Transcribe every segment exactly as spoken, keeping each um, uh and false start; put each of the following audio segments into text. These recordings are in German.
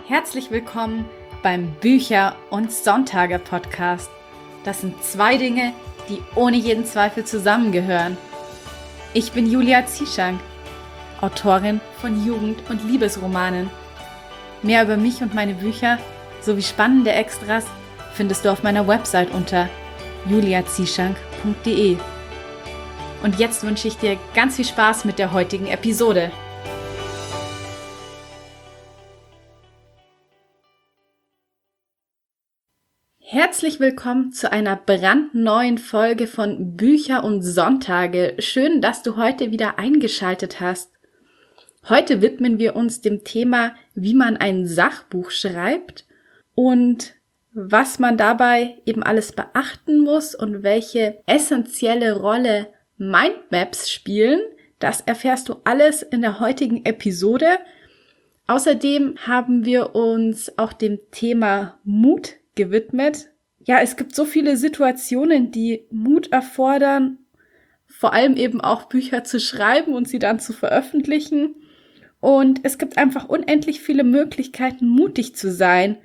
Herzlich willkommen beim Bücher- und Sonntage-Podcast. Das sind zwei Dinge, die ohne jeden Zweifel zusammengehören. Ich bin Julia Zieschank, Autorin von Jugend- und Liebesromanen. Mehr über mich und meine Bücher sowie spannende Extras findest du auf meiner Website unter julia zieschank punkt de. Und jetzt wünsche ich dir ganz viel Spaß mit der heutigen Episode. Herzlich willkommen zu einer brandneuen Folge von Bücher und Sonntage. Schön, dass du heute wieder eingeschaltet hast. Heute widmen wir uns dem Thema, wie man ein Sachbuch schreibt und was man dabei eben alles beachten muss und welche essentielle Rolle Mindmaps spielen. Das erfährst du alles in der heutigen Episode. Außerdem haben wir uns auch dem Thema Mut gewidmet. Ja, es gibt so viele Situationen, die Mut erfordern, vor allem eben auch Bücher zu schreiben und sie dann zu veröffentlichen. Und es gibt einfach unendlich viele Möglichkeiten, mutig zu sein.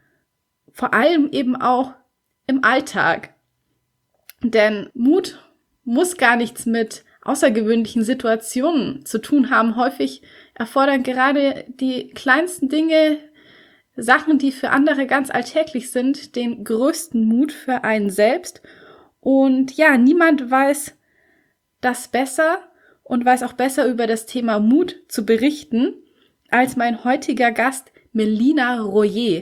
Vor allem eben auch im Alltag. Denn Mut muss gar nichts mit außergewöhnlichen Situationen zu tun haben. Häufig erfordern gerade die kleinsten Dinge, Sachen, die für andere ganz alltäglich sind, den größten Mut für einen selbst. Und ja, niemand weiß das besser und weiß auch besser über das Thema Mut zu berichten, als mein heutiger Gast Melina Royer.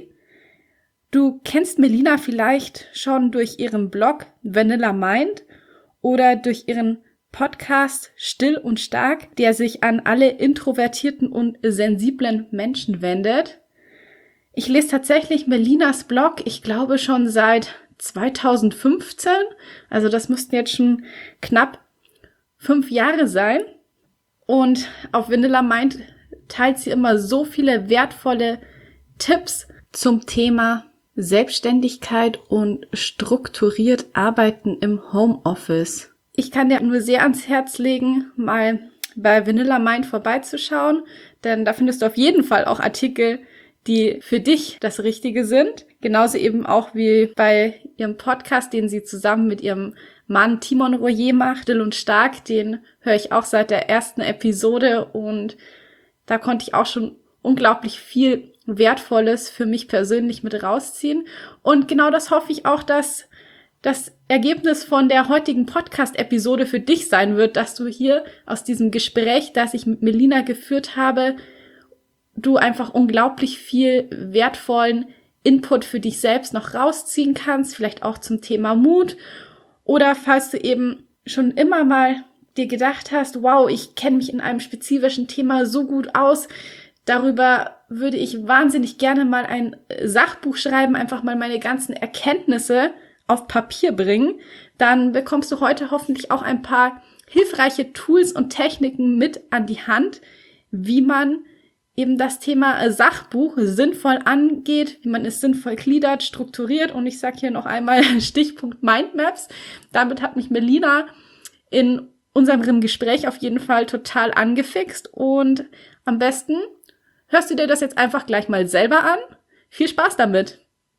Du kennst Melina vielleicht schon durch ihren Blog Vanilla Mind oder durch ihren Podcast Still und Stark, der sich an alle introvertierten und sensiblen Menschen wendet. Ich lese tatsächlich Melinas Blog, ich glaube schon seit zweitausendfünfzehn, also das müssten jetzt schon knapp fünf Jahre sein. Und auf Vanilla Mind teilt sie immer so viele wertvolle Tipps zum Thema Selbstständigkeit und strukturiert Arbeiten im Homeoffice. Ich kann dir nur sehr ans Herz legen, mal bei Vanilla Mind vorbeizuschauen, denn da findest du auf jeden Fall auch Artikel, die für dich das Richtige sind. Genauso eben auch wie bei ihrem Podcast, den sie zusammen mit ihrem Mann Timon Royer macht, Still und Stark. Den höre ich auch seit der ersten Episode und da konnte ich auch schon unglaublich viel Wertvolles für mich persönlich mit rausziehen. Und genau das hoffe ich auch, dass das Ergebnis von der heutigen Podcast-Episode für dich sein wird, dass du hier aus diesem Gespräch, das ich mit Melina geführt habe, du einfach unglaublich viel wertvollen Input für dich selbst noch rausziehen kannst, vielleicht auch zum Thema Mut. Oder falls du eben schon immer mal dir gedacht hast, wow, ich kenne mich in einem spezifischen Thema so gut aus, darüber würde ich wahnsinnig gerne mal ein Sachbuch schreiben, einfach mal meine ganzen Erkenntnisse auf Papier bringen, dann bekommst du heute hoffentlich auch ein paar hilfreiche Tools und Techniken mit an die Hand, wie man eben das Thema Sachbuch sinnvoll angeht, wie man es sinnvoll gliedert, strukturiert. Und ich sage hier noch einmal Stichpunkt Mindmaps. Damit hat mich Melina in unserem Gespräch auf jeden Fall total angefixt. Und am besten hörst du dir das jetzt einfach gleich mal selber an. Viel Spaß damit!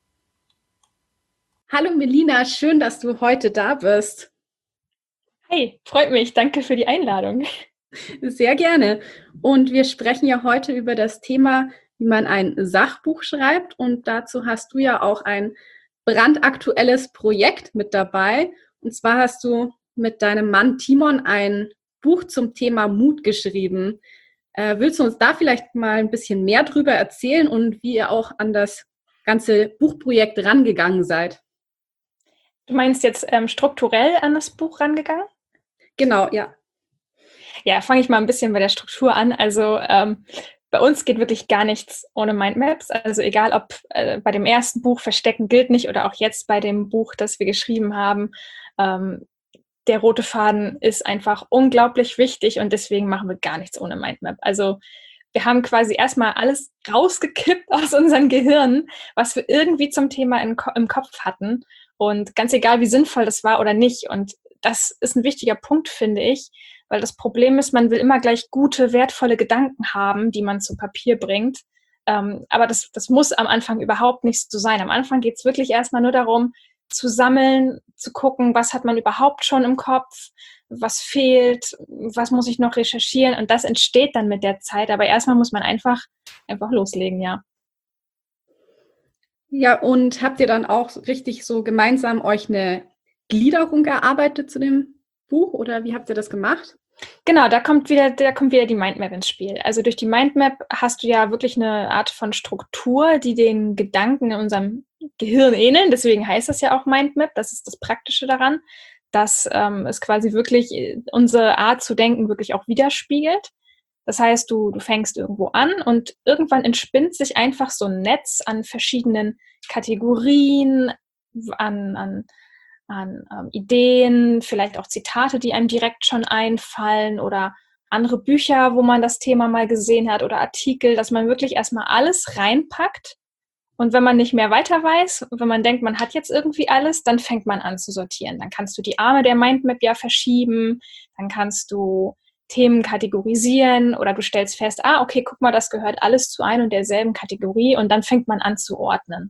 Hallo Melina, schön, dass du heute da bist. Hey, freut mich. Danke für die Einladung. Sehr gerne. Und wir sprechen ja heute über das Thema, wie man ein Sachbuch schreibt. Und dazu hast du ja auch ein brandaktuelles Projekt mit dabei. Und zwar hast du mit deinem Mann Timon ein Buch zum Thema Mut geschrieben. Äh, willst du uns da vielleicht mal ein bisschen mehr drüber erzählen und wie ihr auch an das ganze Buchprojekt rangegangen seid? Du meinst jetzt ähm, strukturell an das Buch rangegangen? Genau, ja. Ja, fange ich mal ein bisschen bei der Struktur an. Also ähm, bei uns geht wirklich gar nichts ohne Mindmaps. Also egal, ob äh, bei dem ersten Buch Verstecken gilt nicht oder auch jetzt bei dem Buch, das wir geschrieben haben. Ähm, der rote Faden ist einfach unglaublich wichtig und deswegen machen wir gar nichts ohne Mindmap. Also wir haben quasi erstmal alles rausgekippt aus unseren Gehirnen, was wir irgendwie zum Thema im, Ko- im Kopf hatten. Und ganz egal, wie sinnvoll das war oder nicht. Und das ist ein wichtiger Punkt, finde ich, weil das Problem ist, man will immer gleich gute, wertvolle Gedanken haben, die man zu Papier bringt. Ähm, aber das, das muss am Anfang überhaupt nicht so sein. Am Anfang geht es wirklich erstmal nur darum, zu sammeln, zu gucken, was hat man überhaupt schon im Kopf, was fehlt, was muss ich noch recherchieren, und das entsteht dann mit der Zeit. Aber erstmal muss man einfach, einfach loslegen, ja. Ja, und habt ihr dann auch richtig so gemeinsam euch eine Gliederung erarbeitet zu dem Buch oder wie habt ihr das gemacht? Genau, da kommt wieder, da kommt wieder die Mindmap ins Spiel. Also durch die Mindmap hast du ja wirklich eine Art von Struktur, die den Gedanken in unserem Gehirn ähneln. Deswegen heißt das ja auch Mindmap. Das ist das Praktische daran, dass ähm, es quasi wirklich unsere Art zu denken wirklich auch widerspiegelt. Das heißt, du, du fängst irgendwo an und irgendwann entspinnt sich einfach so ein Netz an verschiedenen Kategorien, an, an an ähm, Ideen, vielleicht auch Zitate, die einem direkt schon einfallen oder andere Bücher, wo man das Thema mal gesehen hat oder Artikel, dass man wirklich erstmal alles reinpackt. Und wenn man nicht mehr weiter weiß, wenn man denkt, man hat jetzt irgendwie alles, dann fängt man an zu sortieren. Dann kannst du die Arme der Mindmap ja verschieben, dann kannst du Themen kategorisieren oder du stellst fest, ah, okay, guck mal, das gehört alles zu ein und derselben Kategorie, und dann fängt man an zu ordnen.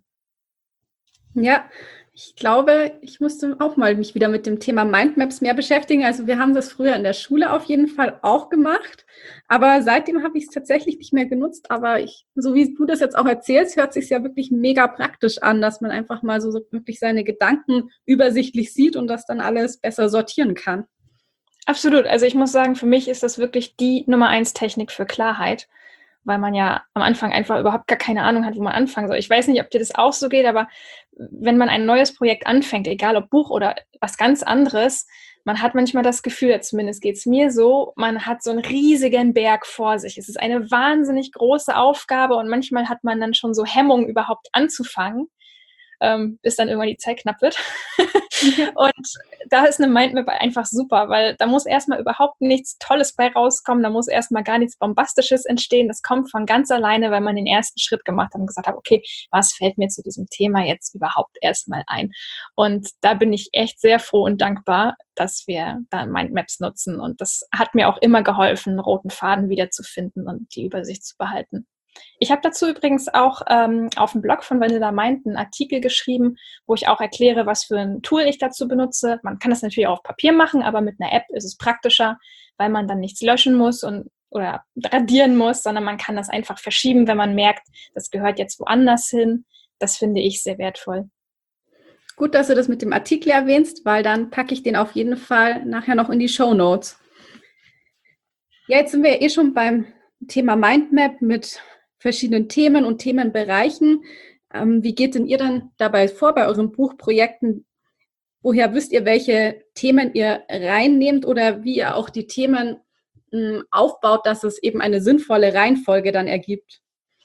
Ja, ich glaube, ich musste auch mal mich wieder mit dem Thema Mindmaps mehr beschäftigen. Also wir haben das früher in der Schule auf jeden Fall auch gemacht, aber seitdem habe ich es tatsächlich nicht mehr genutzt. Aber ich, so wie du das jetzt auch erzählst, hört sich ja wirklich mega praktisch an, dass man einfach mal so, so wirklich seine Gedanken übersichtlich sieht und das dann alles besser sortieren kann. Absolut. Also ich muss sagen, für mich ist das wirklich die Nummer eins Technik für Klarheit, weil man ja am Anfang einfach überhaupt gar keine Ahnung hat, wo man anfangen soll. Ich weiß nicht, ob dir das auch so geht, aber wenn man ein neues Projekt anfängt, egal ob Buch oder was ganz anderes, man hat manchmal das Gefühl, zumindest geht es mir so, man hat so einen riesigen Berg vor sich. Es ist eine wahnsinnig große Aufgabe und manchmal hat man dann schon so Hemmungen, überhaupt anzufangen, ähm, bis dann irgendwann die Zeit knapp wird. Und da ist eine Mindmap einfach super, weil da muss erstmal überhaupt nichts Tolles bei rauskommen, da muss erstmal gar nichts Bombastisches entstehen. Das kommt von ganz alleine, weil man den ersten Schritt gemacht hat und gesagt hat, okay, was fällt mir zu diesem Thema jetzt überhaupt erstmal ein? Und da bin ich echt sehr froh und dankbar, dass wir da Mindmaps nutzen. Und das hat mir auch immer geholfen, einen roten Faden wiederzufinden und die Übersicht zu behalten. Ich habe dazu übrigens auch ähm, auf dem Blog von Vanilla Mind einen Artikel geschrieben, wo ich auch erkläre, was für ein Tool ich dazu benutze. Man kann das natürlich auch auf Papier machen, aber mit einer App ist es praktischer, weil man dann nichts löschen muss und oder radieren muss, sondern man kann das einfach verschieben, wenn man merkt, das gehört jetzt woanders hin. Das finde ich sehr wertvoll. Gut, dass du das mit dem Artikel erwähnst, weil dann packe ich den auf jeden Fall nachher noch in die Shownotes. Ja, jetzt sind wir ja eh schon beim Thema Mindmap mit verschiedenen Themen und Themenbereichen. Ähm, wie geht denn ihr dann dabei vor bei euren Buchprojekten? Woher wisst ihr, welche Themen ihr reinnehmt oder wie ihr auch die Themen mh, aufbaut, dass es eben eine sinnvolle Reihenfolge dann ergibt?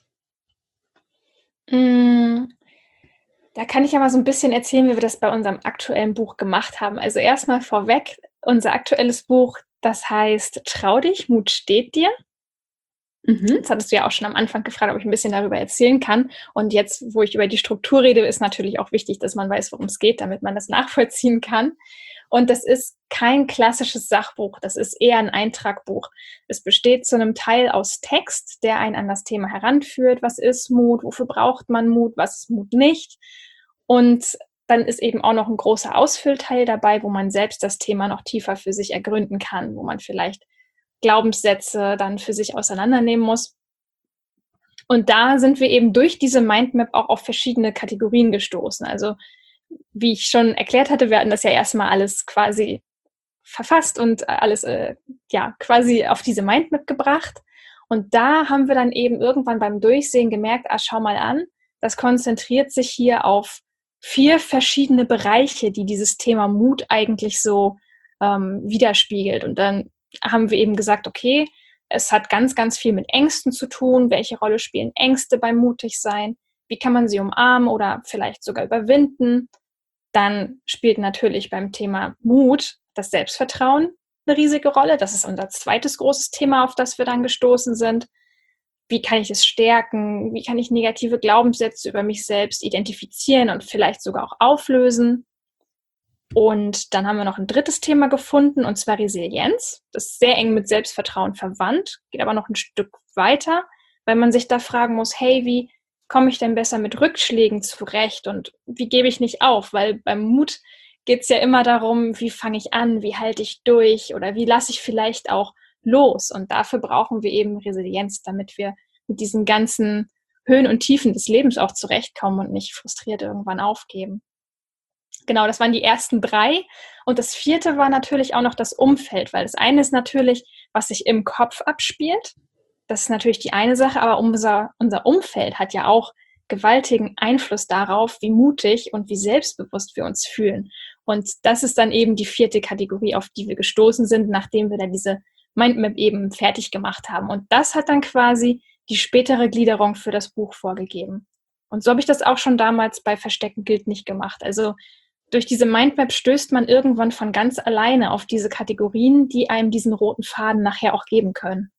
Mm, da kann ich ja mal so ein bisschen erzählen, wie wir das bei unserem aktuellen Buch gemacht haben. Also erstmal vorweg, unser aktuelles Buch, das heißt Trau dich, Mut steht dir. Mhm. Jetzt hattest du ja auch schon am Anfang gefragt, ob ich ein bisschen darüber erzählen kann. Und jetzt, wo ich über die Struktur rede, ist natürlich auch wichtig, dass man weiß, worum es geht, damit man das nachvollziehen kann. Und das ist kein klassisches Sachbuch, das ist eher ein Eintragbuch. Es besteht zu einem Teil aus Text, der einen an das Thema heranführt. Was ist Mut? Wofür braucht man Mut? Was ist Mut nicht? Und dann ist eben auch noch ein großer Ausfüllteil dabei, wo man selbst das Thema noch tiefer für sich ergründen kann, wo man vielleicht Glaubenssätze dann für sich auseinandernehmen muss. Und da sind wir eben durch diese Mindmap auch auf verschiedene Kategorien gestoßen. Also wie ich schon erklärt hatte, wir hatten das ja erstmal alles quasi verfasst und alles äh, ja quasi auf diese Mindmap gebracht. Und da haben wir dann eben irgendwann beim Durchsehen gemerkt, ah, schau mal an, das konzentriert sich hier auf vier verschiedene Bereiche, die dieses Thema Mut eigentlich so ähm, widerspiegelt. Und dann haben wir eben gesagt, okay, es hat ganz, ganz viel mit Ängsten zu tun. Welche Rolle spielen Ängste beim Mutigsein? Wie kann man sie umarmen oder vielleicht sogar überwinden? Dann spielt natürlich beim Thema Mut das Selbstvertrauen eine riesige Rolle. Das ist unser zweites großes Thema, auf das wir dann gestoßen sind. Wie kann ich es stärken? Wie kann ich negative Glaubenssätze über mich selbst identifizieren und vielleicht sogar auch auflösen? Und dann haben wir noch ein drittes Thema gefunden, und zwar Resilienz. Das ist sehr eng mit Selbstvertrauen verwandt, geht aber noch ein Stück weiter, weil man sich da fragen muss, hey, wie komme ich denn besser mit Rückschlägen zurecht und wie gebe ich nicht auf? Weil beim Mut geht es ja immer darum, wie fange ich an, wie halte ich durch oder wie lasse ich vielleicht auch los? Und dafür brauchen wir eben Resilienz, damit wir mit diesen ganzen Höhen und Tiefen des Lebens auch zurechtkommen und nicht frustriert irgendwann aufgeben. Genau, das waren die ersten drei. Und das vierte war natürlich auch noch das Umfeld, weil das eine ist natürlich, was sich im Kopf abspielt. Das ist natürlich die eine Sache, aber unser, unser Umfeld hat ja auch gewaltigen Einfluss darauf, wie mutig und wie selbstbewusst wir uns fühlen. Und das ist dann eben die vierte Kategorie, auf die wir gestoßen sind, nachdem wir dann diese Mindmap eben fertig gemacht haben. Und das hat dann quasi die spätere Gliederung für das Buch vorgegeben. Und so habe ich das auch schon damals bei Verstecken gilt nicht gemacht. Also durch diese Mindmap stößt man irgendwann von ganz alleine auf diese Kategorien, die einem diesen roten Faden nachher auch geben können.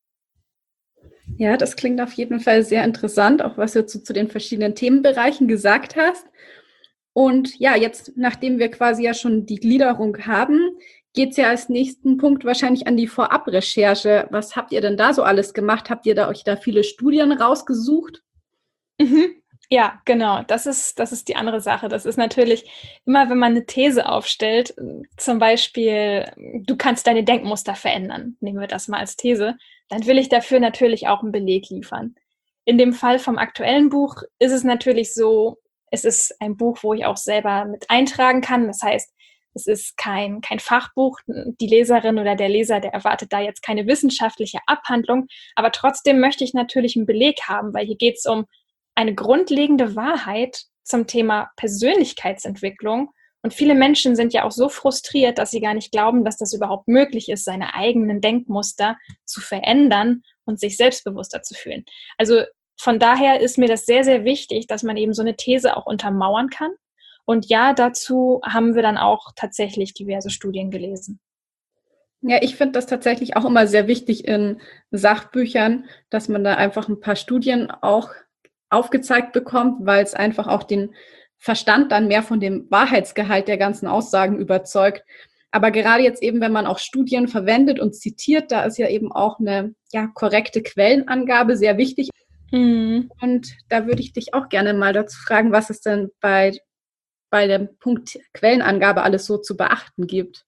Ja, das klingt auf jeden Fall sehr interessant, auch was du zu, zu den verschiedenen Themenbereichen gesagt hast. Und ja, jetzt, nachdem wir quasi ja schon die Gliederung haben, geht es ja als nächsten Punkt wahrscheinlich an die Vorabrecherche. Was habt ihr denn da so alles gemacht? Habt ihr da euch da viele Studien rausgesucht? Mhm. Ja, genau. Das ist, das ist die andere Sache. Das ist natürlich immer, wenn man eine These aufstellt, zum Beispiel, du kannst deine Denkmuster verändern, nehmen wir das mal als These, dann will ich dafür natürlich auch einen Beleg liefern. In dem Fall vom aktuellen Buch ist es natürlich so, es ist ein Buch, wo ich auch selber mit eintragen kann. Das heißt, es ist kein, kein Fachbuch. Die Leserin oder der Leser, der erwartet da jetzt keine wissenschaftliche Abhandlung. Aber trotzdem möchte ich natürlich einen Beleg haben, weil hier geht es um eine grundlegende Wahrheit zum Thema Persönlichkeitsentwicklung. Und viele Menschen sind ja auch so frustriert, dass sie gar nicht glauben, dass das überhaupt möglich ist, seine eigenen Denkmuster zu verändern und sich selbstbewusster zu fühlen. Also von daher ist mir das sehr, sehr wichtig, dass man eben so eine These auch untermauern kann. Und ja, dazu haben wir dann auch tatsächlich diverse Studien gelesen. Ja, ich finde das tatsächlich auch immer sehr wichtig in Sachbüchern, dass man da einfach ein paar Studien auch aufgezeigt bekommt, weil es einfach auch den Verstand dann mehr von dem Wahrheitsgehalt der ganzen Aussagen überzeugt. Aber gerade jetzt eben, wenn man auch Studien verwendet und zitiert, da ist ja eben auch eine ja, korrekte Quellenangabe sehr wichtig. Mhm. Und da würde ich dich auch gerne mal dazu fragen, was es denn bei, bei dem Punkt Quellenangabe alles so zu beachten gibt.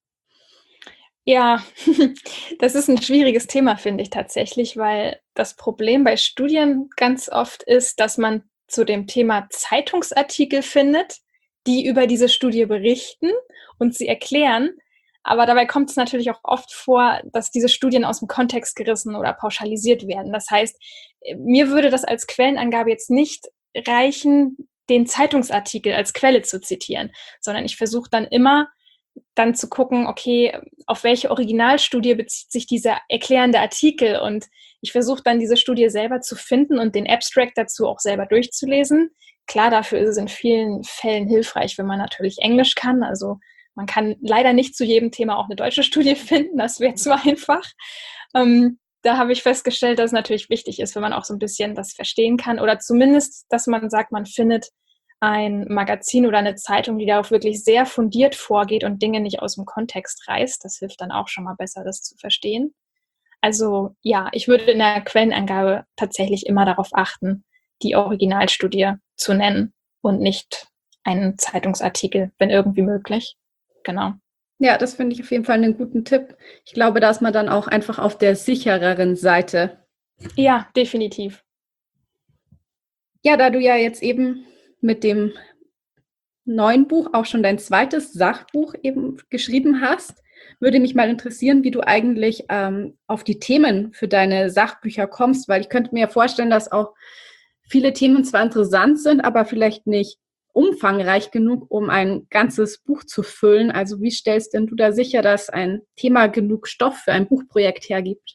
Ja, das ist ein schwieriges Thema, finde ich tatsächlich, weil das Problem bei Studien ganz oft ist, dass man zu dem Thema Zeitungsartikel findet, die über diese Studie berichten und sie erklären. Aber dabei kommt es natürlich auch oft vor, dass diese Studien aus dem Kontext gerissen oder pauschalisiert werden. Das heißt, mir würde das als Quellenangabe jetzt nicht reichen, den Zeitungsartikel als Quelle zu zitieren, sondern ich versuche dann immer, dann zu gucken, okay, auf welche Originalstudie bezieht sich dieser erklärende Artikel, und ich versuche dann diese Studie selber zu finden und den Abstract dazu auch selber durchzulesen. Klar, dafür ist es in vielen Fällen hilfreich, wenn man natürlich Englisch kann. Also man kann leider nicht zu jedem Thema auch eine deutsche Studie finden, das wäre zu einfach. Ähm, da habe ich festgestellt, dass es natürlich wichtig ist, wenn man auch so ein bisschen das verstehen kann oder zumindest, dass man sagt, man findet ein Magazin oder eine Zeitung, die darauf wirklich sehr fundiert vorgeht und Dinge nicht aus dem Kontext reißt. Das hilft dann auch schon mal besser, das zu verstehen. Also ja, ich würde in der Quellenangabe tatsächlich immer darauf achten, die Originalstudie zu nennen und nicht einen Zeitungsartikel, wenn irgendwie möglich. Genau. Ja, das finde ich auf jeden Fall einen guten Tipp. Ich glaube, da ist man dann auch einfach auf der sichereren Seite. Ja, definitiv. Ja, da du ja jetzt eben mit dem neuen Buch auch schon dein zweites Sachbuch eben geschrieben hast, würde mich mal interessieren, wie du eigentlich ähm, auf die Themen für deine Sachbücher kommst, weil ich könnte mir ja vorstellen, dass auch viele Themen zwar interessant sind, aber vielleicht nicht umfangreich genug, um ein ganzes Buch zu füllen. Also wie stellst denn du da sicher, dass ein Thema genug Stoff für ein Buchprojekt hergibt?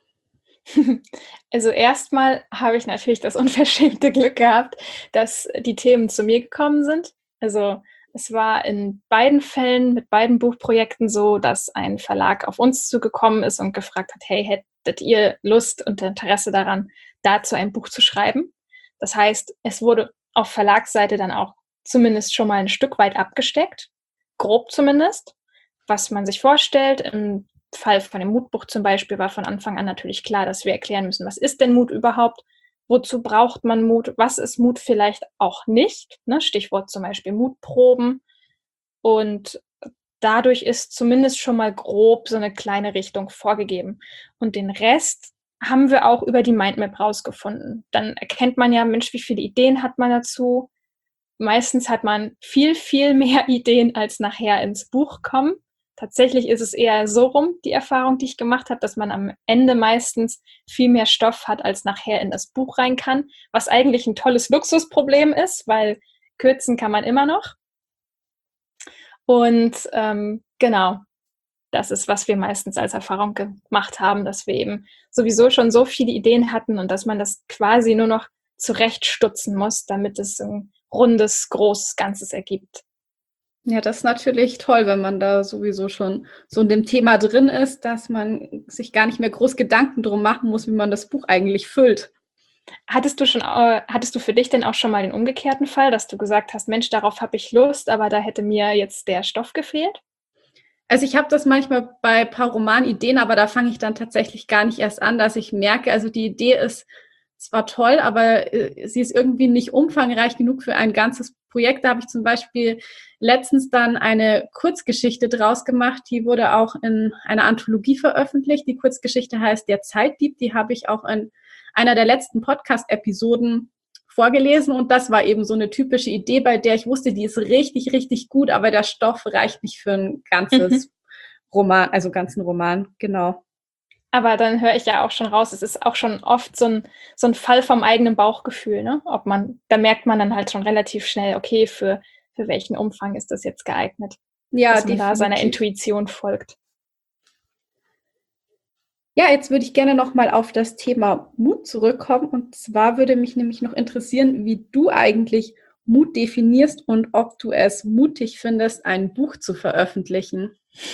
Also erstmal habe ich natürlich das unverschämte Glück gehabt, dass die Themen zu mir gekommen sind. Also es war in beiden Fällen mit beiden Buchprojekten so, dass ein Verlag auf uns zugekommen ist und gefragt hat, hey, hättet ihr Lust und Interesse daran, dazu ein Buch zu schreiben? Das heißt, es wurde auf Verlagsseite dann auch zumindest schon mal ein Stück weit abgesteckt, grob zumindest, was man sich vorstellt. Im Fall von dem Mutbuch zum Beispiel war von Anfang an natürlich klar, dass wir erklären müssen, was ist denn Mut überhaupt? wozu braucht man Mut, was ist Mut vielleicht auch nicht, ne? Stichwort zum Beispiel Mutproben. Und dadurch ist zumindest schon mal grob so eine kleine Richtung vorgegeben. Und den Rest haben wir auch über die Mindmap rausgefunden. Dann erkennt man ja, Mensch, wie viele Ideen hat man dazu? Meistens hat man viel, viel mehr Ideen, als nachher ins Buch kommen. Tatsächlich ist es eher so rum, die Erfahrung, die ich gemacht habe, dass man am Ende meistens viel mehr Stoff hat, als nachher in das Buch rein kann, was eigentlich ein tolles Luxusproblem ist, weil kürzen kann man immer noch. Und ähm, genau, das ist, was wir meistens als Erfahrung gemacht haben, dass wir eben sowieso schon so viele Ideen hatten und dass man das quasi nur noch zurechtstutzen muss, damit es ein rundes, großes Ganzes ergibt. Ja, das ist natürlich toll, wenn man da sowieso schon so in dem Thema drin ist, dass man sich gar nicht mehr groß Gedanken drum machen muss, wie man das Buch eigentlich füllt. Hattest du schon, äh, hattest du für dich denn auch schon mal den umgekehrten Fall, dass du gesagt hast, Mensch, darauf habe ich Lust, aber da hätte mir jetzt der Stoff gefehlt? Also ich habe das manchmal bei ein paar Romanideen, aber da fange ich dann tatsächlich gar nicht erst an, dass ich merke, also die Idee ist zwar toll, aber äh, sie ist irgendwie nicht umfangreich genug für ein ganzes Projekt. Da habe ich zum Beispiel letztens dann eine Kurzgeschichte draus gemacht, die wurde auch in einer Anthologie veröffentlicht. Die Kurzgeschichte heißt Der Zeitdieb, die habe ich auch in einer der letzten Podcast-Episoden vorgelesen und das war eben so eine typische Idee, bei der ich wusste, die ist richtig, richtig gut, aber der Stoff reicht nicht für ein ganzes mhm. Roman, also ganzen Roman, genau. Aber dann höre ich ja auch schon raus, es ist auch schon oft so ein, so ein Fall vom eigenen Bauchgefühl, ne? Ob man, da merkt man dann halt schon relativ schnell, okay, für, für welchen Umfang ist das jetzt geeignet? Ja, dass man definitiv da seiner Intuition folgt. Ja, jetzt würde ich gerne noch mal auf das Thema Mut zurückkommen. Und zwar würde mich nämlich noch interessieren, wie du eigentlich Mut definierst und ob du es mutig findest, ein Buch zu veröffentlichen.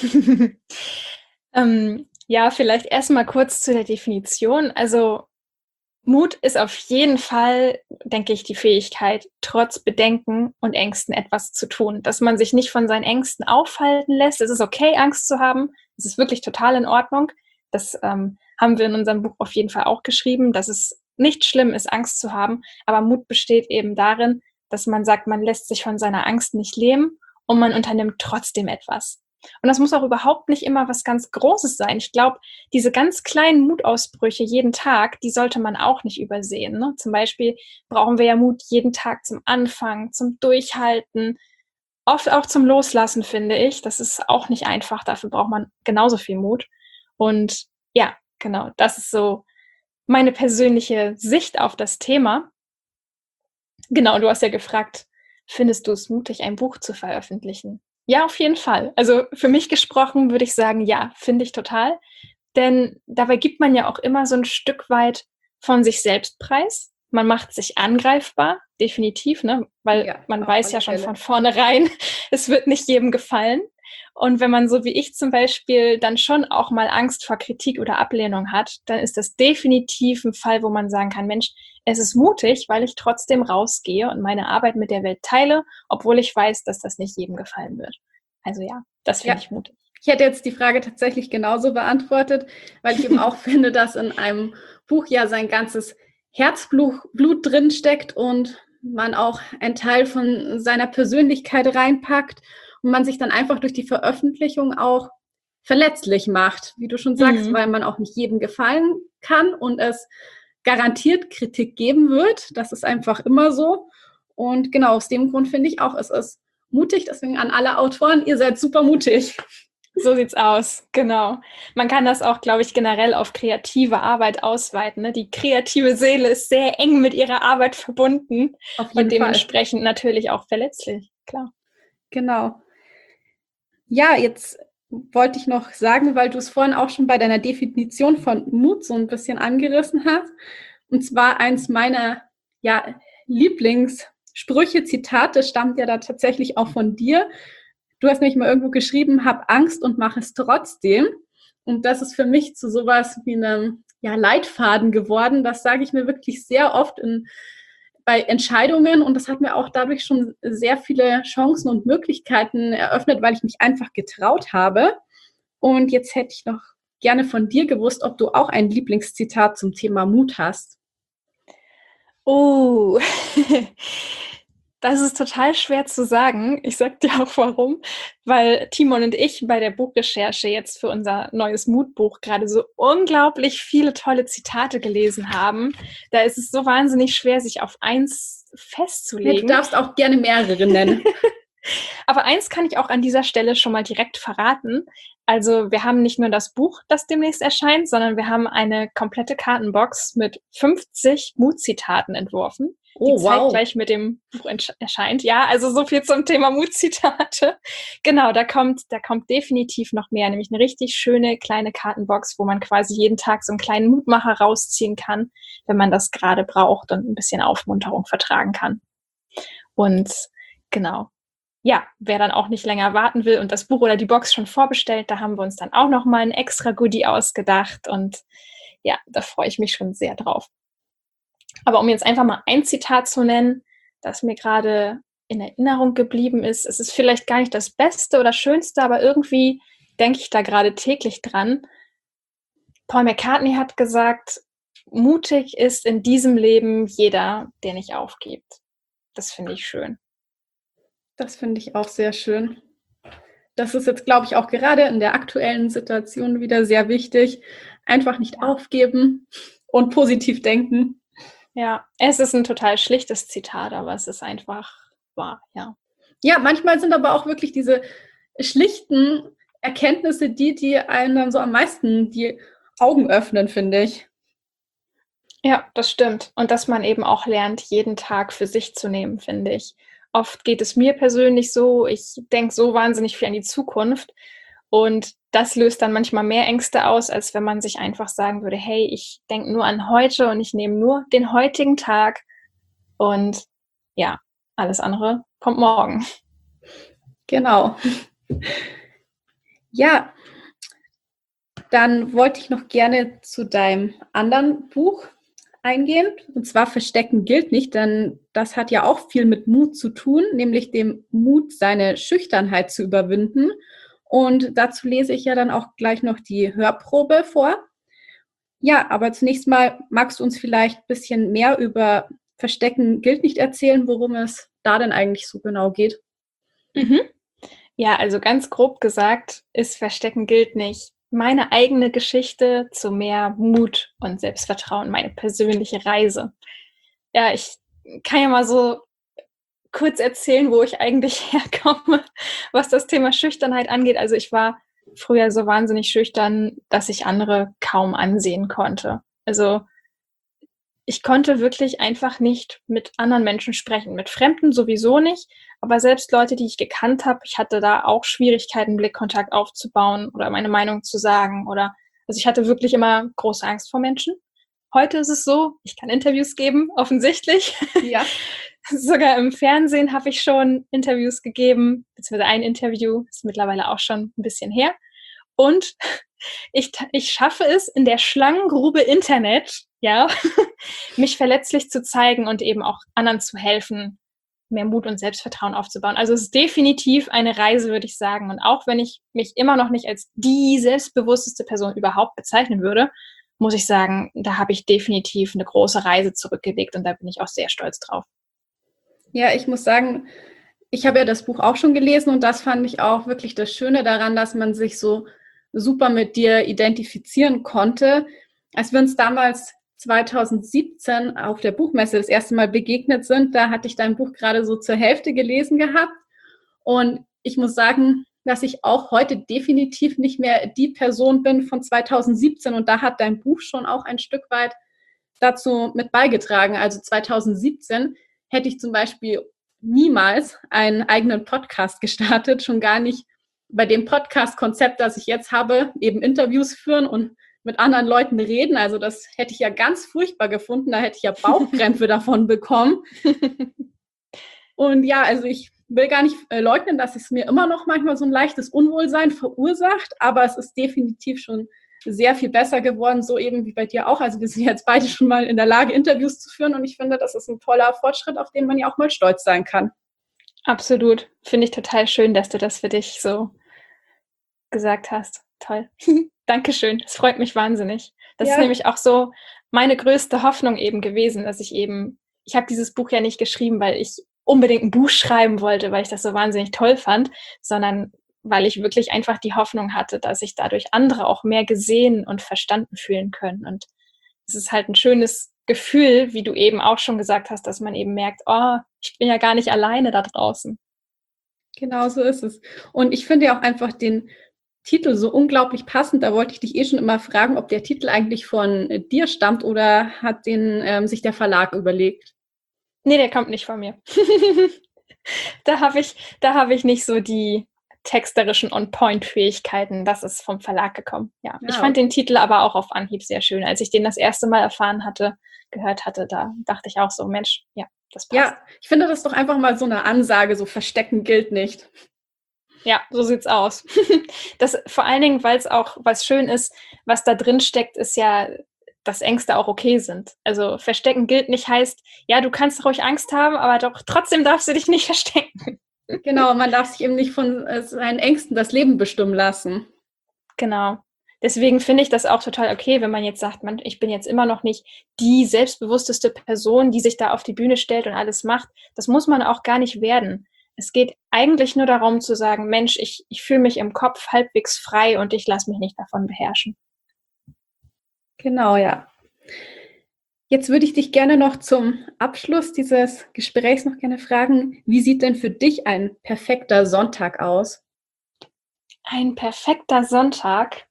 ähm, ja, vielleicht erstmal kurz zu der Definition. Also Mut ist auf jeden Fall, denke ich, die Fähigkeit, trotz Bedenken und Ängsten etwas zu tun. Dass man sich nicht von seinen Ängsten aufhalten lässt. Es ist okay, Angst zu haben. Es ist wirklich total in Ordnung. Das ähm, haben wir in unserem Buch auf jeden Fall auch geschrieben, dass es nicht schlimm ist, Angst zu haben. Aber Mut besteht eben darin, dass man sagt, man lässt sich von seiner Angst nicht lähmen und man unternimmt trotzdem etwas. Und das muss auch überhaupt nicht immer was ganz Großes sein. Ich glaube, diese ganz kleinen Mutausbrüche jeden Tag, die sollte man auch nicht übersehen. Ne? Zum Beispiel brauchen wir ja Mut jeden Tag zum Anfang, zum Durchhalten, oft auch zum Loslassen, finde ich. Das ist auch nicht einfach. Dafür braucht man genauso viel Mut. Und ja, genau, das ist so meine persönliche Sicht auf das Thema. Genau, du hast ja gefragt, findest du es mutig, ein Buch zu veröffentlichen? Ja, auf jeden Fall. Also für mich gesprochen würde ich sagen, ja, finde ich total. Denn dabei gibt man ja auch immer so ein Stück weit von sich selbst preis. Man macht sich angreifbar, definitiv, ne? Weil ja, man weiß ja schon von vornherein, es wird nicht jedem gefallen. Und wenn man so wie ich zum Beispiel dann schon auch mal Angst vor Kritik oder Ablehnung hat, dann ist das definitiv ein Fall, wo man sagen kann, Mensch, es ist mutig, weil ich trotzdem rausgehe und meine Arbeit mit der Welt teile, obwohl ich weiß, dass das nicht jedem gefallen wird. Also ja, das finde ja. ich mutig. Ich hätte jetzt die Frage tatsächlich genauso beantwortet, weil ich eben auch finde, dass in einem Buch ja sein ganzes Herzblut Blut drin steckt und man auch einen Teil von seiner Persönlichkeit reinpackt und man sich dann einfach durch die Veröffentlichung auch verletzlich macht, wie du schon sagst, mhm. weil man auch nicht jedem gefallen kann und es garantiert Kritik geben wird. Das ist einfach immer so. Und genau aus dem Grund finde ich auch, es ist mutig. Deswegen an alle Autoren, ihr seid super mutig. So sieht's aus, genau. Man kann das auch, glaube ich, generell auf kreative Arbeit ausweiten. Ne? Die kreative Seele ist sehr eng mit ihrer Arbeit verbunden auf jeden und dementsprechend Fall. Natürlich auch verletzlich, klar. Genau. Ja, jetzt wollte ich noch sagen, weil du es vorhin auch schon bei deiner Definition von Mut so ein bisschen angerissen hast. Und zwar eins meiner ja, Lieblingssprüche, Zitate, stammt ja da tatsächlich auch von dir. Du hast nämlich mal irgendwo geschrieben, hab Angst und mach es trotzdem. Und das ist für mich zu sowas wie einem ja, Leitfaden geworden. Das sage ich mir wirklich sehr oft in bei Entscheidungen und das hat mir auch dadurch schon sehr viele Chancen und Möglichkeiten eröffnet, weil ich mich einfach getraut habe. Und jetzt hätte ich noch gerne von dir gewusst, ob du auch ein Lieblingszitat zum Thema Mut hast. Oh, das ist total schwer zu sagen. Ich sag dir auch warum, weil Timon und ich bei der Buchrecherche jetzt für unser neues Mutbuch gerade so unglaublich viele tolle Zitate gelesen haben. Da ist es so wahnsinnig schwer, sich auf eins Ja, du festzulegen. darfst auch gerne mehrere nennen. Aber eins kann ich auch an dieser Stelle schon mal direkt verraten. Also wir haben nicht nur das Buch, das demnächst erscheint, sondern wir haben eine komplette Kartenbox mit fünfzig Mutzitaten entworfen, die Oh, wow. zeitgleich mit dem Buch entsch- erscheint. Ja, also so viel zum Thema Mutzitate. Genau, da kommt, da kommt definitiv noch mehr, nämlich eine richtig schöne kleine Kartenbox, wo man quasi jeden Tag so einen kleinen Mutmacher rausziehen kann, wenn man das gerade braucht und ein bisschen Aufmunterung vertragen kann. Und genau. Ja, wer dann auch nicht länger warten will und das Buch oder die Box schon vorbestellt, da haben wir uns dann auch noch mal ein extra Goodie ausgedacht und ja, da freue ich mich schon sehr drauf. Aber um jetzt einfach mal ein Zitat zu nennen, das mir gerade in Erinnerung geblieben ist, es ist vielleicht gar nicht das Beste oder Schönste, aber irgendwie denke ich da gerade täglich dran. Paul McCartney hat gesagt, mutig ist in diesem Leben jeder, der nicht aufgibt. Das finde ich schön. Das finde ich auch sehr schön. Das ist jetzt, glaube ich, auch gerade in der aktuellen Situation wieder sehr wichtig. Einfach nicht aufgeben und positiv denken. Ja, es ist ein total schlichtes Zitat, aber es ist einfach wahr, ja. Ja, manchmal sind aber auch wirklich diese schlichten Erkenntnisse die, die einem dann so am meisten die Augen öffnen, finde ich. Ja, das stimmt. Und dass man eben auch lernt, jeden Tag für sich zu nehmen, finde ich. Oft geht es mir persönlich so, ich denke so wahnsinnig viel an die Zukunft und das löst dann manchmal mehr Ängste aus, als wenn man sich einfach sagen würde, hey, ich denke nur an heute und ich nehme nur den heutigen Tag und ja, alles andere kommt morgen. Genau. Ja, dann wollte ich noch gerne zu deinem anderen Buch eingehen. Und zwar Verstecken gilt nicht, denn das hat ja auch viel mit Mut zu tun, nämlich dem Mut, seine Schüchternheit zu überwinden. Und dazu lese ich ja dann auch gleich noch die Hörprobe vor. Ja, aber zunächst mal magst du uns vielleicht ein bisschen mehr über Verstecken gilt nicht erzählen, worum es da denn eigentlich so genau geht. Mhm. Ja, also ganz grob gesagt ist Verstecken gilt nicht meine eigene Geschichte zu mehr Mut und Selbstvertrauen, meine persönliche Reise. Ja, ich kann ja mal so kurz erzählen, wo ich eigentlich herkomme, was das Thema Schüchternheit angeht. Also ich war früher so wahnsinnig schüchtern, dass ich andere kaum ansehen konnte. Also ich konnte wirklich einfach nicht mit anderen Menschen sprechen. Mit Fremden sowieso nicht, aber selbst Leute, die ich gekannt habe, ich hatte da auch Schwierigkeiten, Blickkontakt aufzubauen oder meine Meinung zu sagen. Oder also ich hatte wirklich immer große Angst vor Menschen. Heute ist es so, ich kann Interviews geben, offensichtlich. Ja. Sogar im Fernsehen habe ich schon Interviews gegeben, beziehungsweise ein Interview, ist mittlerweile auch schon ein bisschen her. Und ich, ich schaffe es in der Schlangengrube Internet, ja, mich verletzlich zu zeigen und eben auch anderen zu helfen, mehr Mut und Selbstvertrauen aufzubauen. Also es ist definitiv eine Reise, würde ich sagen. Und auch wenn ich mich immer noch nicht als die selbstbewussteste Person überhaupt bezeichnen würde, muss ich sagen, da habe ich definitiv eine große Reise zurückgelegt und da bin ich auch sehr stolz drauf. Ja, ich muss sagen, ich habe ja das Buch auch schon gelesen und das fand ich auch wirklich das Schöne daran, dass man sich so super mit dir identifizieren konnte. Als wir uns damals zwanzig siebzehn auf der Buchmesse das erste Mal begegnet sind, da hatte ich dein Buch gerade so zur Hälfte gelesen gehabt und ich muss sagen, dass ich auch heute definitiv nicht mehr die Person bin von zwanzig siebzehn und da hat dein Buch schon auch ein Stück weit dazu mit beigetragen. Also zwanzig siebzehn hätte ich zum Beispiel niemals einen eigenen Podcast gestartet, schon gar nicht bei dem Podcast-Konzept, das ich jetzt habe, eben Interviews führen und mit anderen Leuten reden. Also das hätte ich ja ganz furchtbar gefunden. Da hätte ich ja Bauchkrämpfe davon bekommen. Und ja, also ich will gar nicht äh, leugnen, dass es mir immer noch manchmal so ein leichtes Unwohlsein verursacht, aber es ist definitiv schon sehr viel besser geworden, so eben wie bei dir auch. Also wir sind jetzt beide schon mal in der Lage, Interviews zu führen und ich finde, das ist ein toller Fortschritt, auf den man ja auch mal stolz sein kann. Absolut. Finde ich total schön, dass du das für dich so gesagt hast. Toll. Dankeschön. Das freut mich wahnsinnig. Das ja. ist nämlich auch so meine größte Hoffnung eben gewesen, dass ich eben ich habe dieses Buch ja nicht geschrieben, weil ich unbedingt ein Buch schreiben wollte, weil ich das so wahnsinnig toll fand, sondern weil ich wirklich einfach die Hoffnung hatte, dass sich dadurch andere auch mehr gesehen und verstanden fühlen können. Und es ist halt ein schönes Gefühl, wie du eben auch schon gesagt hast, dass man eben merkt, oh, ich bin ja gar nicht alleine da draußen. Genau so ist es. Und ich finde ja auch einfach den Titel so unglaublich passend. Da wollte ich dich eh schon immer fragen, ob der Titel eigentlich von äh, dir stammt oder hat den ähm, sich der Verlag überlegt? Nee, der kommt nicht von mir. da habe ich, da habe ich nicht so die texterischen On-Point-Fähigkeiten. Das ist vom Verlag gekommen. Ja, Ah, ich fand okay. den Titel aber auch auf Anhieb sehr schön. Als ich den das erste Mal erfahren hatte, gehört hatte, da dachte ich auch so, Mensch, ja, das passt. Ja, ich finde das doch einfach mal so eine Ansage, so verstecken gilt nicht. Ja, so sieht's aus. Das vor allen Dingen, weil es auch was schön ist, was da drin steckt, ist ja, dass Ängste auch okay sind. Also verstecken gilt nicht heißt, ja, du kannst ruhig Angst haben, aber doch trotzdem darfst du dich nicht verstecken. Genau, man darf sich eben nicht von äh, seinen Ängsten das Leben bestimmen lassen. Genau. Deswegen finde ich das auch total okay, wenn man jetzt sagt, man, ich bin jetzt immer noch nicht die selbstbewussteste Person, die sich da auf die Bühne stellt und alles macht. Das muss man auch gar nicht werden. Es geht eigentlich nur darum zu sagen, Mensch, ich, ich fühle mich im Kopf halbwegs frei und ich lasse mich nicht davon beherrschen. Genau, ja. Jetzt würde ich dich gerne noch zum Abschluss dieses Gesprächs noch gerne fragen, wie sieht denn für dich ein perfekter Sonntag aus? Ein perfekter Sonntag.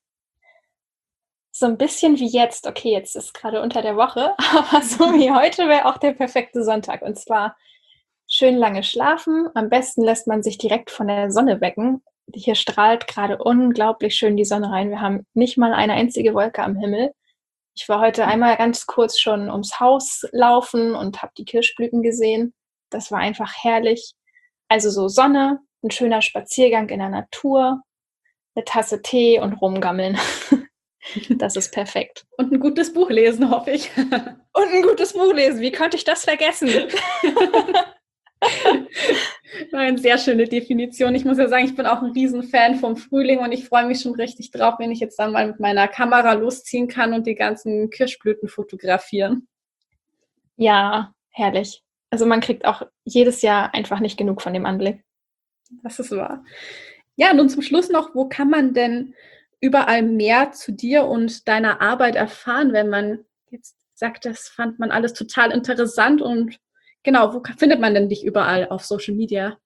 So ein bisschen wie jetzt. Okay, jetzt ist gerade unter der Woche, aber so wie heute wäre auch der perfekte Sonntag. Und zwar schön lange schlafen. Am besten lässt man sich direkt von der Sonne wecken. Hier strahlt gerade unglaublich schön die Sonne rein. Wir haben nicht mal eine einzige Wolke am Himmel. Ich war heute einmal ganz kurz schon ums Haus laufen und habe die Kirschblüten gesehen. Das war einfach herrlich. Also so Sonne, ein schöner Spaziergang in der Natur, eine Tasse Tee und rumgammeln. Das ist perfekt. Und ein gutes Buch lesen, hoffe ich. Und ein gutes Buch lesen. Wie konnte ich das vergessen? Eine sehr schöne Definition. Ich muss ja sagen, ich bin auch ein Riesenfan vom Frühling und ich freue mich schon richtig drauf, wenn ich jetzt dann mal mit meiner Kamera losziehen kann und die ganzen Kirschblüten fotografieren. Ja, herrlich. Also man kriegt auch jedes Jahr einfach nicht genug von dem Anblick. Das ist wahr. Ja, nun zum Schluss noch, wo kann man denn überall mehr zu dir und deiner Arbeit erfahren, wenn man jetzt sagt, das fand man alles total interessant und genau, wo findet man denn dich überall auf Social Media?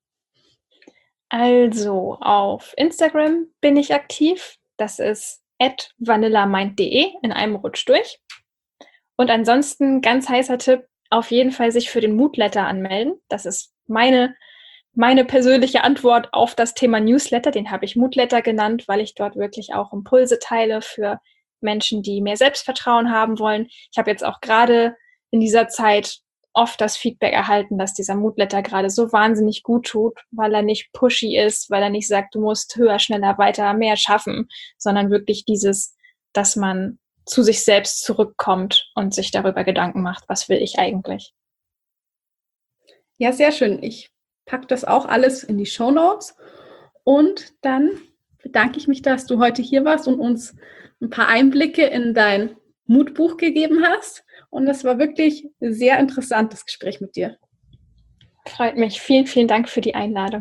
Also auf Instagram bin ich aktiv. Das ist at vanillamind punkt de in einem Rutsch durch. Und ansonsten ganz heißer Tipp, auf jeden Fall sich für den Moodletter anmelden. Das ist meine Meine persönliche Antwort auf das Thema Newsletter, den habe ich Moodletter genannt, weil ich dort wirklich auch Impulse teile für Menschen, die mehr Selbstvertrauen haben wollen. Ich habe jetzt auch gerade in dieser Zeit oft das Feedback erhalten, dass dieser Moodletter gerade so wahnsinnig gut tut, weil er nicht pushy ist, weil er nicht sagt, du musst höher, schneller, weiter, mehr schaffen, sondern wirklich dieses, dass man zu sich selbst zurückkommt und sich darüber Gedanken macht, was will ich eigentlich. Ja, sehr schön. Ich packe das auch alles in die Shownotes und dann bedanke ich mich, dass du heute hier warst und uns ein paar Einblicke in dein Mutbuch gegeben hast. Und das war wirklich ein sehr interessantes Gespräch mit dir. Freut mich. Vielen, vielen Dank für die Einladung.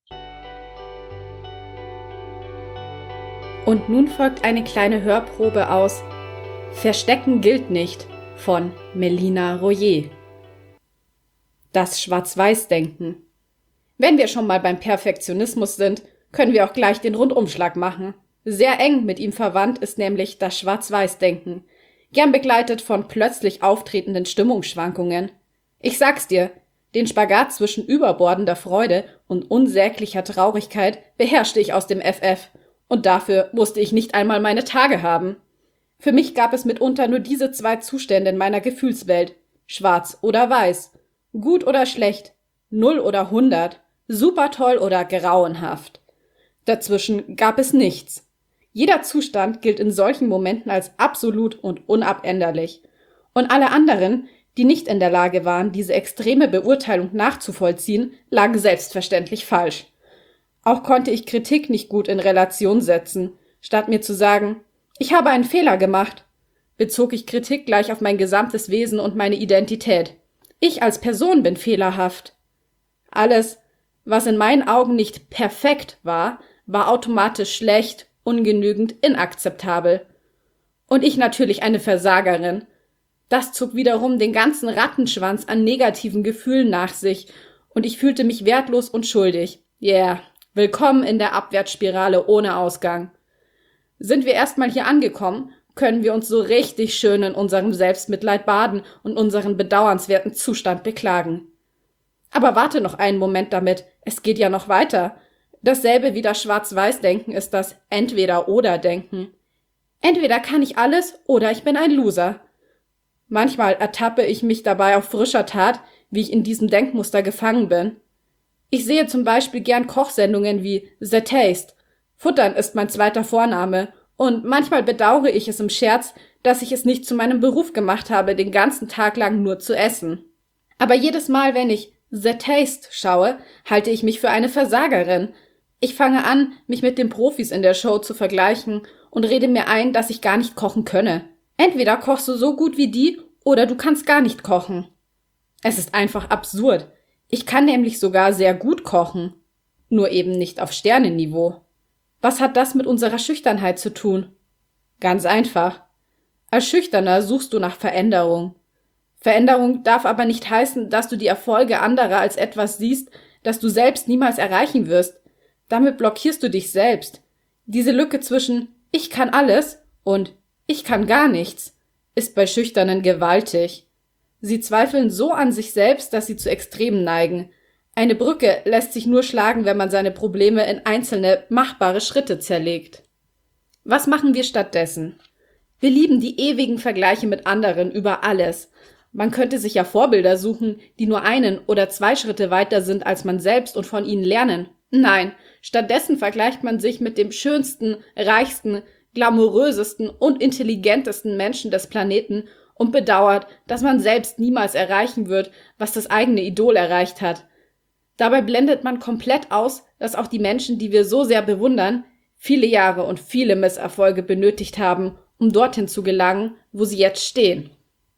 Und nun folgt eine kleine Hörprobe aus Verstecken gilt nicht von Melina Royer. Das Schwarz-Weiß-Denken. Wenn wir schon mal beim Perfektionismus sind, können wir auch gleich den Rundumschlag machen. Sehr eng mit ihm verwandt ist nämlich das Schwarz-Weiß-Denken, gern begleitet von plötzlich auftretenden Stimmungsschwankungen. Ich sag's dir, den Spagat zwischen überbordender Freude und unsäglicher Traurigkeit beherrschte ich aus dem F F, und dafür musste ich nicht einmal meine Tage haben. Für mich gab es mitunter nur diese zwei Zustände in meiner Gefühlswelt, schwarz oder weiß, gut oder schlecht, null oder hundert, super toll oder grauenhaft. Dazwischen gab es nichts. Jeder Zustand gilt in solchen Momenten als absolut und unabänderlich. Und alle anderen, die nicht in der Lage waren, diese extreme Beurteilung nachzuvollziehen, lagen selbstverständlich falsch. Auch konnte ich Kritik nicht gut in Relation setzen. Statt mir zu sagen, ich habe einen Fehler gemacht, bezog ich Kritik gleich auf mein gesamtes Wesen und meine Identität. ich als Person bin fehlerhaft. Alles, was in meinen Augen nicht perfekt war, war automatisch schlecht, ungenügend, inakzeptabel. Und ich natürlich eine Versagerin. Das zog wiederum den ganzen Rattenschwanz an negativen Gefühlen nach sich und ich fühlte mich wertlos und schuldig. Yeah, willkommen in der Abwärtsspirale ohne Ausgang. Sind wir erstmal hier angekommen, können wir uns so richtig schön in unserem Selbstmitleid baden und unseren bedauernswerten Zustand beklagen. Aber warte noch einen Moment damit, es geht ja noch weiter. Dasselbe wie das Schwarz-Weiß-Denken ist das Entweder-oder-Denken. Entweder kann ich alles oder ich bin ein Loser. Manchmal ertappe ich mich dabei auf frischer Tat, wie ich in diesem Denkmuster gefangen bin. Ich sehe zum Beispiel gern Kochsendungen wie The Taste. Futtern ist mein zweiter Vorname und manchmal bedauere ich es im Scherz, dass ich es nicht zu meinem Beruf gemacht habe, den ganzen Tag lang nur zu essen. Aber jedes Mal, wenn ich The Taste schaue, halte ich mich für eine Versagerin. Ich fange an, mich mit den Profis in der Show zu vergleichen und rede mir ein, dass ich gar nicht kochen könne. Entweder kochst du so gut wie die oder du kannst gar nicht kochen. Es ist einfach absurd. Ich kann nämlich sogar sehr gut kochen. Nur eben nicht auf Sternenniveau. Was hat das mit unserer Schüchternheit zu tun? Ganz einfach. Als Schüchterner suchst du nach Veränderung. Veränderung darf aber nicht heißen, dass du die Erfolge anderer als etwas siehst, das du selbst niemals erreichen wirst. Damit blockierst du dich selbst. Diese Lücke zwischen ich kann alles und ich kann gar nichts ist bei Schüchternen gewaltig. Sie zweifeln so an sich selbst, dass sie zu Extremen neigen. Eine Brücke lässt sich nur schlagen, wenn man seine Probleme in einzelne, machbare Schritte zerlegt. Was machen wir stattdessen? Wir lieben die ewigen Vergleiche mit anderen über alles. Man könnte sich ja Vorbilder suchen, die nur einen oder zwei Schritte weiter sind als man selbst und von ihnen lernen. Nein, stattdessen vergleicht man sich mit dem schönsten, reichsten, glamourösesten und intelligentesten Menschen des Planeten und bedauert, dass man selbst niemals erreichen wird, was das eigene Idol erreicht hat. Dabei blendet man komplett aus, dass auch die Menschen, die wir so sehr bewundern, viele Jahre und viele Misserfolge benötigt haben, um dorthin zu gelangen, wo sie jetzt stehen.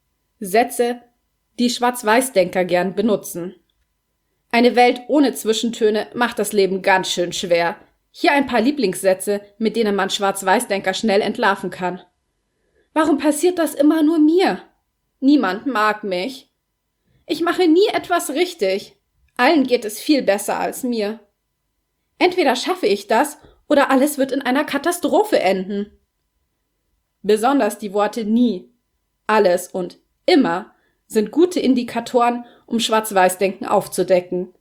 Sätze, die Schwarz-Weiß-Denker gern benutzen. Eine Welt ohne Zwischentöne macht das Leben ganz schön schwer. Hier ein paar Lieblingssätze, mit denen man Schwarz-Weiß-Denker schnell entlarven kann. Warum passiert das immer nur mir? Niemand mag mich. Ich mache nie etwas richtig. Allen geht es viel besser als mir. Entweder schaffe ich das oder alles wird in einer Katastrophe enden. Besonders die Worte nie, alles und immer sind gute Indikatoren, um Schwarz-Weiß-Denken aufzudecken.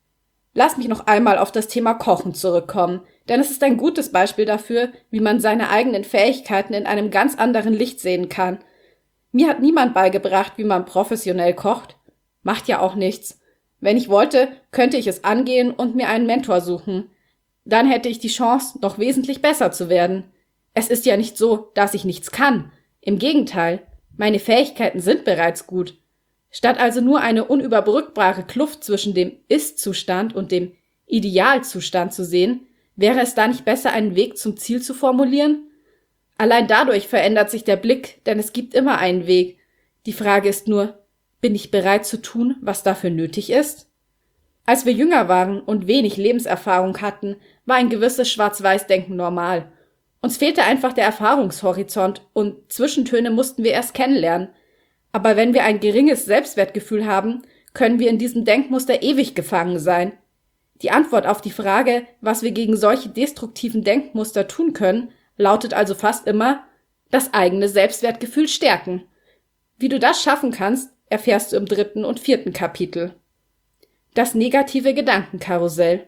Lass mich noch einmal auf das Thema Kochen zurückkommen, denn es ist ein gutes Beispiel dafür, wie man seine eigenen Fähigkeiten in einem ganz anderen Licht sehen kann. Mir hat niemand beigebracht, wie man professionell kocht. Macht ja auch nichts. Wenn ich wollte, könnte ich es angehen und mir einen Mentor suchen. Dann hätte ich die Chance, noch wesentlich besser zu werden. Es ist ja nicht so, dass ich nichts kann. Im Gegenteil, meine Fähigkeiten sind bereits gut. Statt also nur eine unüberbrückbare Kluft zwischen dem Ist-Zustand und dem Idealzustand zu sehen, wäre es da nicht besser, einen Weg zum Ziel zu formulieren? Allein dadurch verändert sich der Blick, denn es gibt immer einen Weg. Die Frage ist nur, bin ich bereit zu tun, was dafür nötig ist? Als wir jünger waren und wenig Lebenserfahrung hatten, war ein gewisses Schwarz-Weiß-Denken normal. Uns fehlte einfach der Erfahrungshorizont und Zwischentöne mussten wir erst kennenlernen. Aber wenn wir ein geringes Selbstwertgefühl haben, können wir in diesem Denkmuster ewig gefangen sein. Die Antwort auf die Frage, was wir gegen solche destruktiven Denkmuster tun können, lautet also fast immer, das eigene Selbstwertgefühl stärken. Wie du das schaffen kannst, erfährst du im dritten und vierten Kapitel. Das negative Gedankenkarussell.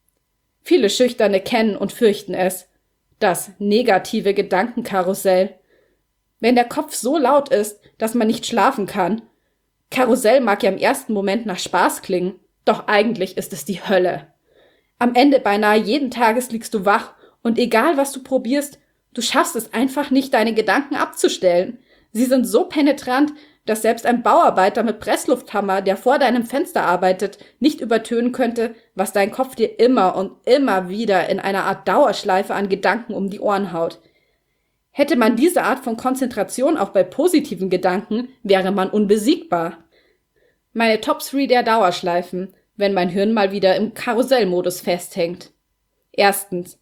Viele Schüchterne kennen und fürchten es. Das negative Gedankenkarussell. Wenn der Kopf so laut ist, dass man nicht schlafen kann. Karussell mag ja im ersten Moment nach Spaß klingen, doch eigentlich ist es die Hölle. Am Ende beinahe jeden Tages liegst du wach und egal was du probierst, du schaffst es einfach nicht, deine Gedanken abzustellen. Sie sind so penetrant, dass selbst ein Bauarbeiter mit Presslufthammer, der vor deinem Fenster arbeitet, nicht übertönen könnte, was dein Kopf dir immer und immer wieder in einer Art Dauerschleife an Gedanken um die Ohren haut. Hätte man diese Art von Konzentration auch bei positiven Gedanken, wäre man unbesiegbar. Meine Top drei der Dauerschleifen, wenn mein Hirn mal wieder im Karussellmodus festhängt. Erstens.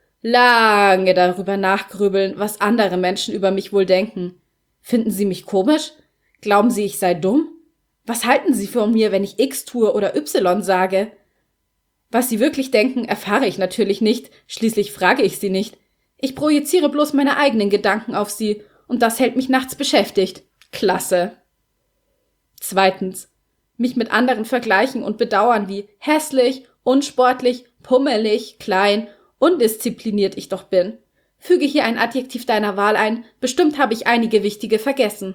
Lange darüber nachgrübeln, was andere Menschen über mich wohl denken. Finden sie mich komisch? Glauben sie, ich sei dumm? Was halten sie von mir, wenn ich X tue oder Y sage? Was sie wirklich denken, erfahre ich natürlich nicht, schließlich frage ich sie nicht. Ich projiziere bloß meine eigenen Gedanken auf sie und das hält mich nachts beschäftigt. Klasse. Zweitens. Mich mit anderen vergleichen und bedauern, wie hässlich, unsportlich, pummelig, klein, undiszipliniert ich doch bin. Füge hier ein Adjektiv deiner Wahl ein, bestimmt habe ich einige wichtige vergessen.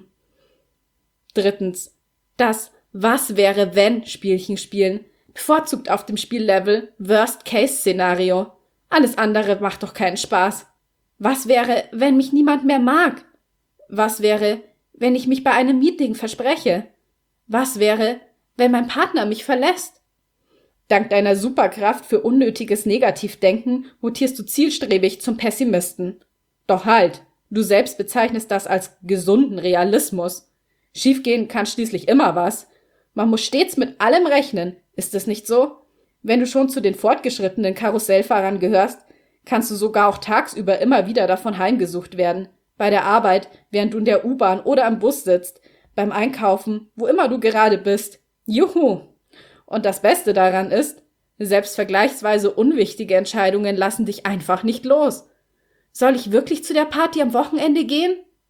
Drittens. Das Was wäre wenn Spielchen spielen, bevorzugt auf dem Spiellevel Worst-Case-Szenario. Alles andere macht doch keinen Spaß. Was wäre, wenn mich niemand mehr mag? Was wäre, wenn ich mich bei einem Meeting verspreche? Was wäre, wenn mein Partner mich verlässt? Dank deiner Superkraft für unnötiges Negativdenken mutierst du zielstrebig zum Pessimisten. Doch halt, du selbst bezeichnest das als gesunden Realismus. Schiefgehen kann schließlich immer was. Man muss stets mit allem rechnen, ist es nicht so? Wenn du schon zu den fortgeschrittenen Karussellfahrern gehörst, kannst du sogar auch tagsüber immer wieder davon heimgesucht werden. Bei der Arbeit, während du in der U-Bahn oder am Bus sitzt, beim Einkaufen, wo immer du gerade bist. Juhu! Und das Beste daran ist, selbst vergleichsweise unwichtige Entscheidungen lassen dich einfach nicht los. Soll ich wirklich zu der Party am Wochenende gehen?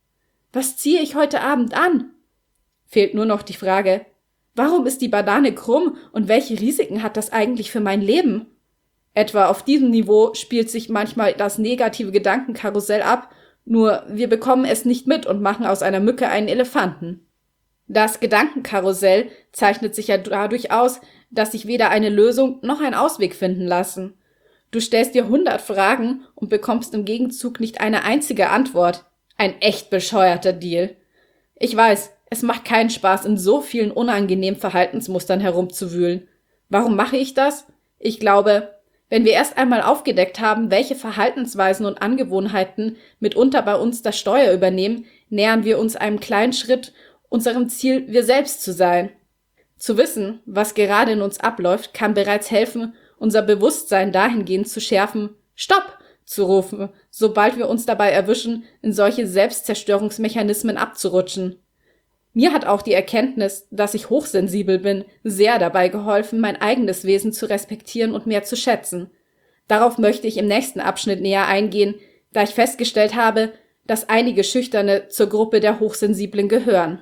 Was ziehe ich heute Abend an? Fehlt nur noch die Frage, warum ist die Banane krumm und welche Risiken hat das eigentlich für mein Leben? Etwa auf diesem Niveau spielt sich manchmal das negative Gedankenkarussell ab, nur wir bekommen es nicht mit und machen aus einer Mücke einen Elefanten. Das Gedankenkarussell zeichnet sich ja dadurch aus, dass sich weder eine Lösung noch ein Ausweg finden lassen. Du stellst dir hundert Fragen und bekommst im Gegenzug nicht eine einzige Antwort. Ein echt bescheuerter Deal. Ich weiß, es macht keinen Spaß, in so vielen unangenehmen Verhaltensmustern herumzuwühlen. Warum mache ich das? Ich glaube, wenn wir erst einmal aufgedeckt haben, welche Verhaltensweisen und Angewohnheiten mitunter bei uns das Steuer übernehmen, nähern wir uns einem kleinen Schritt unserem Ziel, wir selbst zu sein. Zu wissen, was gerade in uns abläuft, kann bereits helfen, unser Bewusstsein dahingehend zu schärfen, Stopp zu rufen, sobald wir uns dabei erwischen, in solche Selbstzerstörungsmechanismen abzurutschen. Mir hat auch die Erkenntnis, dass ich hochsensibel bin, sehr dabei geholfen, mein eigenes Wesen zu respektieren und mehr zu schätzen. Darauf möchte ich im nächsten Abschnitt näher eingehen, da ich festgestellt habe, dass einige Schüchterne zur Gruppe der Hochsensiblen gehören.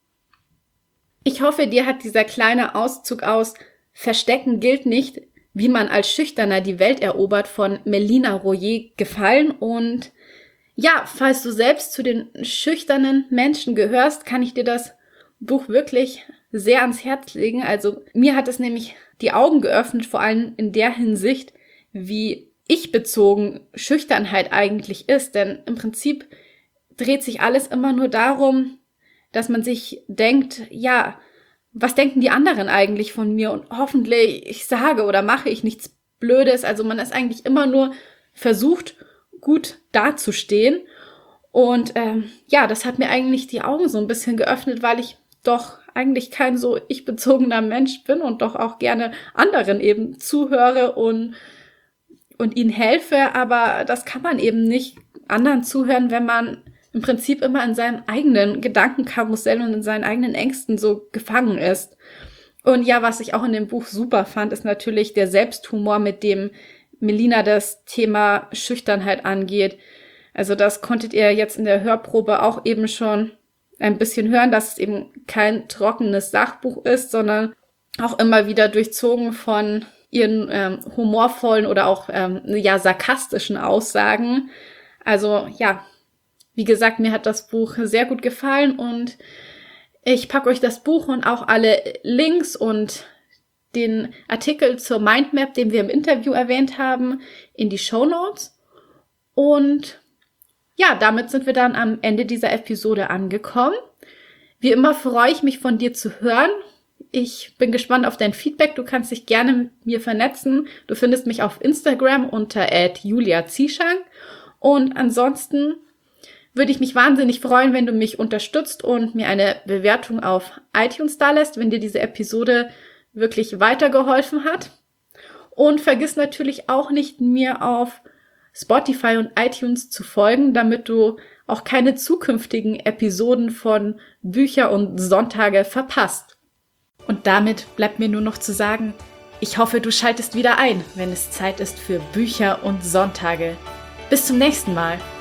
Ich hoffe, dir hat dieser kleine Auszug aus Verstecken gilt nicht, wie man als Schüchterner die Welt erobert von Melina Royer gefallen und ja, falls du selbst zu den schüchternen Menschen gehörst, kann ich dir das Buch wirklich sehr ans Herz legen. Also mir hat es nämlich die Augen geöffnet, vor allem in der Hinsicht, wie ich-bezogen Schüchternheit eigentlich ist. Denn im Prinzip dreht sich alles immer nur darum, dass man sich denkt, ja, was denken die anderen eigentlich von mir? Und hoffentlich ich sage oder mache ich nichts Blödes. Also man ist eigentlich immer nur versucht, gut dazustehen. Und ähm, ja, das hat mir eigentlich die Augen so ein bisschen geöffnet, weil ich doch eigentlich kein so ich-bezogener Mensch bin und doch auch gerne anderen eben zuhöre und, und ihnen helfe. Aber das kann man eben nicht anderen zuhören, wenn man im Prinzip immer in seinem eigenen Gedankenkarussell und in seinen eigenen Ängsten so gefangen ist. Und ja, was ich auch in dem Buch super fand, ist natürlich der Selbsthumor, mit dem Melina das Thema Schüchternheit angeht. Also das konntet ihr jetzt in der Hörprobe auch eben schon ein bisschen hören, dass es eben kein trockenes Sachbuch ist, sondern auch immer wieder durchzogen von ihren ähm, humorvollen oder auch ähm, ja sarkastischen Aussagen. Also ja, wie gesagt, mir hat das Buch sehr gut gefallen und ich packe euch das Buch und auch alle Links und den Artikel zur Mindmap, den wir im Interview erwähnt haben, in die Shownotes. Und ja, damit sind wir dann am Ende dieser Episode angekommen. Wie immer freue ich mich, von dir zu hören. Ich bin gespannt auf dein Feedback. Du kannst dich gerne mit mir vernetzen. Du findest mich auf Instagram unter at julia zieschank. Und ansonsten würde ich mich wahnsinnig freuen, wenn du mich unterstützt und mir eine Bewertung auf iTunes dalässt, wenn dir diese Episode wirklich weitergeholfen hat. Und vergiss natürlich auch nicht, mir auf Spotify und iTunes zu folgen, damit du auch keine zukünftigen Episoden von Bücher und Sonntage verpasst. Und damit bleibt mir nur noch zu sagen, ich hoffe, du schaltest wieder ein, wenn es Zeit ist für Bücher und Sonntage. Bis zum nächsten Mal.